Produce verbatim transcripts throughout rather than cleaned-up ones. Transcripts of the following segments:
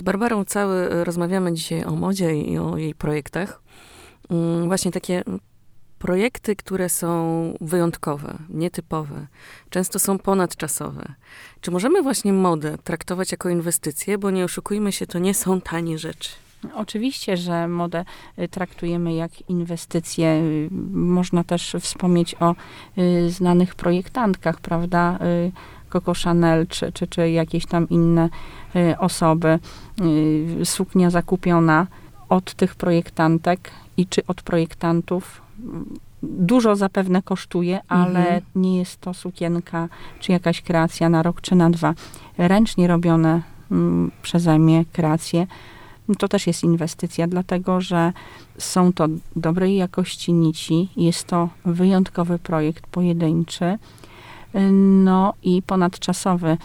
Barbarą Cały rozmawiamy dzisiaj o modzie i o jej projektach. Właśnie takie projekty, które są wyjątkowe, nietypowe, często są ponadczasowe. Czy możemy właśnie modę traktować jako inwestycję? Bo nie oszukujmy się, to nie są tanie rzeczy. Oczywiście, że modę traktujemy jak inwestycję. Można też wspomnieć o y, znanych projektantkach, prawda? Y, Coco Chanel, czy, czy, czy jakieś tam inne y, osoby. Y, suknia zakupiona od tych projektantek i czy od projektantów. Dużo zapewne kosztuje, ale mhm. nie jest to sukienka, czy jakaś kreacja na rok, czy na dwa. Ręcznie robione mm, przeze mnie kreacje, to też jest inwestycja, dlatego że są to dobrej jakości nici, jest to wyjątkowy projekt pojedynczy, no i ponadczasowy.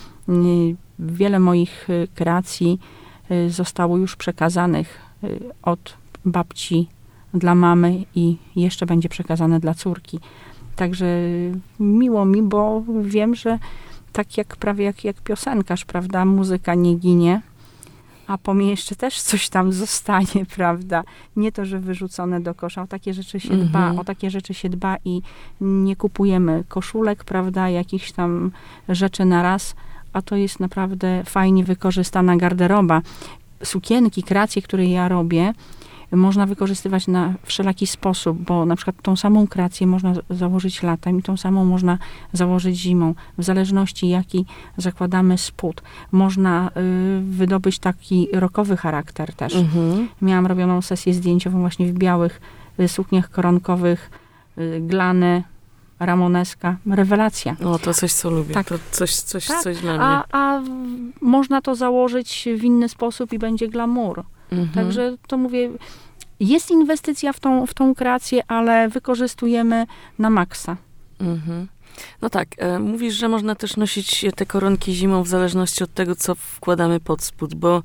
Wiele moich kreacji zostało już przekazanych od babci dla mamy i jeszcze będzie przekazane dla córki. Także miło mi, bo wiem, że tak jak prawie jak, jak piosenkarz, prawda, muzyka nie ginie, a po mnie jeszcze też coś tam zostanie, prawda? Nie to, że wyrzucone do kosza. O takie rzeczy się mm-hmm. dba, o takie rzeczy się dba i nie kupujemy koszulek, prawda, jakichś tam rzeczy na raz, a to jest naprawdę fajnie wykorzystana garderoba. Sukienki, kreacje, które ja robię, można wykorzystywać na wszelaki sposób, bo na przykład tą samą kreację można założyć latem i tą samą można założyć zimą, w zależności jaki zakładamy spód. Można y, wydobyć taki rockowy charakter też. Mhm. Miałam robioną sesję zdjęciową właśnie w białych y, sukniach koronkowych, y, glany, ramoneska, rewelacja. O, to coś, co lubię. Tak. To coś, coś, tak. coś dla mnie. A, a można to założyć w inny sposób i będzie glamour. Mhm. Także to mówię, jest inwestycja w tą, w tą kreację, ale wykorzystujemy na maksa. Mhm. No tak, e, mówisz, że można też nosić te koronki zimą w zależności od tego, co wkładamy pod spód, bo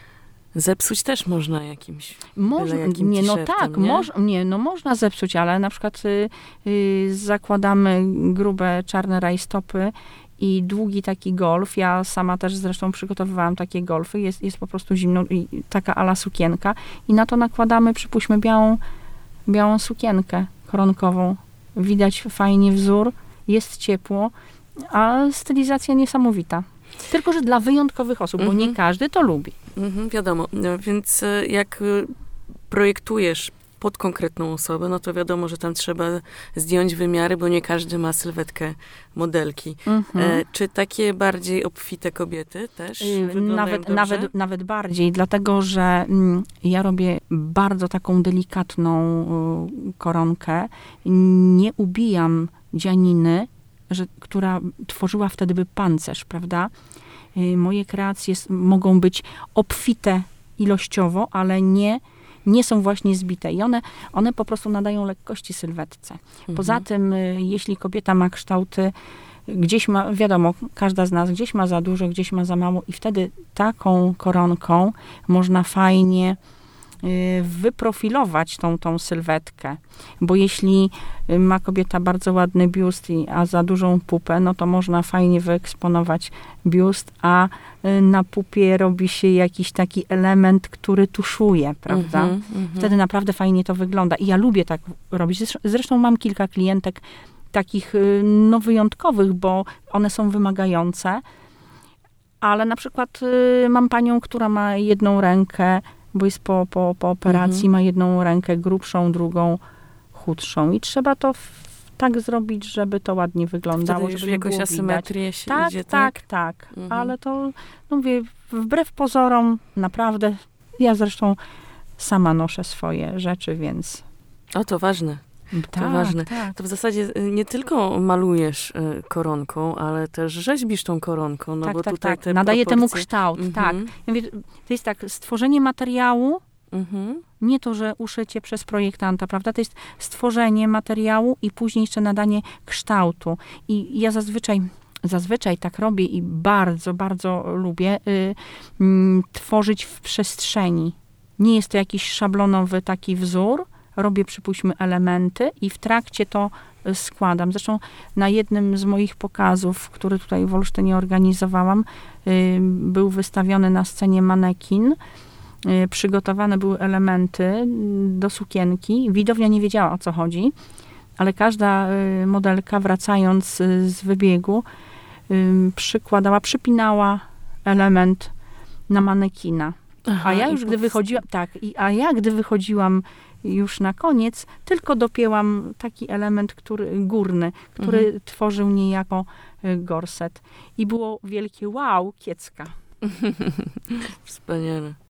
zepsuć też można jakimś, Moż, jakim nie, no tak, nie? Moż, nie, no można zepsuć, ale na przykład y, y, zakładamy grube czarne rajstopy i długi taki golf. Ja sama też zresztą przygotowywałam takie golfy. Jest, jest po prostu zimno, i taka ala sukienka. I na to nakładamy, przypuśćmy, białą, białą sukienkę koronkową. Widać fajnie wzór, jest ciepło, a stylizacja niesamowita. Tylko że dla wyjątkowych osób, mm-hmm. bo nie każdy to lubi. Mm-hmm, wiadomo. No, więc jak projektujesz pod konkretną osobę, no to wiadomo, że tam trzeba zdjąć wymiary, bo nie każdy ma sylwetkę modelki. Mm-hmm. E, czy takie bardziej obfite kobiety też yy, nawet, nawet, nawet bardziej, dlatego, że mm, ja robię bardzo taką delikatną y, koronkę. Nie ubijam dzianiny, że, która tworzyła wtedy by pancerz, prawda? Y, moje kreacje mogą być obfite ilościowo, ale nie nie są właśnie zbite i one, one po prostu nadają lekkości sylwetce. Mhm. Poza tym, jeśli kobieta ma kształty, gdzieś ma, wiadomo, każda z nas gdzieś ma za dużo, gdzieś ma za mało i wtedy taką koronką można fajnie y, wyprofilować tą, tą sylwetkę. Bo jeśli ma kobieta bardzo ładny biust, i, a za dużą pupę, no to można fajnie wyeksponować biust, a y, na pupie robi się jakiś taki element, który tuszuje, prawda? Mm-hmm, mm-hmm. Wtedy naprawdę fajnie to wygląda. I ja lubię tak robić. Zresztą mam kilka klientek takich y, no wyjątkowych, bo one są wymagające. Ale na przykład y, mam panią, która ma jedną rękę, bo jest po, po, po operacji, mm-hmm. ma jedną rękę grubszą, drugą chudszą. I trzeba to w, tak zrobić, żeby to ładnie wyglądało. Wtedy żeby jakoś asymetrię się tak, idzie, tak, tak? tak. Mhm. Ale to, no mówię, wbrew pozorom, naprawdę, ja zresztą sama noszę swoje rzeczy, więc... O, to ważne. Tak, to ważne. Tak. To w zasadzie nie tylko malujesz y, koronką, ale też rzeźbisz tą koronką, no tak, bo tak, tutaj tak. te Nadaje proporcje... temu kształt, Mhm. tak. Ja mówię, to jest tak, stworzenie materiału, Mhm. nie to, że uszycie przez projektanta, prawda? To jest stworzenie materiału i później jeszcze nadanie kształtu. I ja zazwyczaj, zazwyczaj tak robię i bardzo, bardzo lubię y, y, tworzyć w przestrzeni. Nie jest to jakiś szablonowy taki wzór. Robię, przypuśćmy, elementy i w trakcie to składam. Zresztą na jednym z moich pokazów, który tutaj w Olsztynie organizowałam, był wystawiony na scenie manekin. Przygotowane były elementy do sukienki. Widownia nie wiedziała, o co chodzi, ale każda modelka, wracając z wybiegu, przykładała, przypinała element na manekina. Aha, a ja już, i gdy powst- wychodziłam, tak, i, a ja, gdy wychodziłam już na koniec, tylko dopięłam taki element, który, górny, który Mhm. tworzył niejako y, gorset. I było wielkie wow, kiecka. Wspaniale.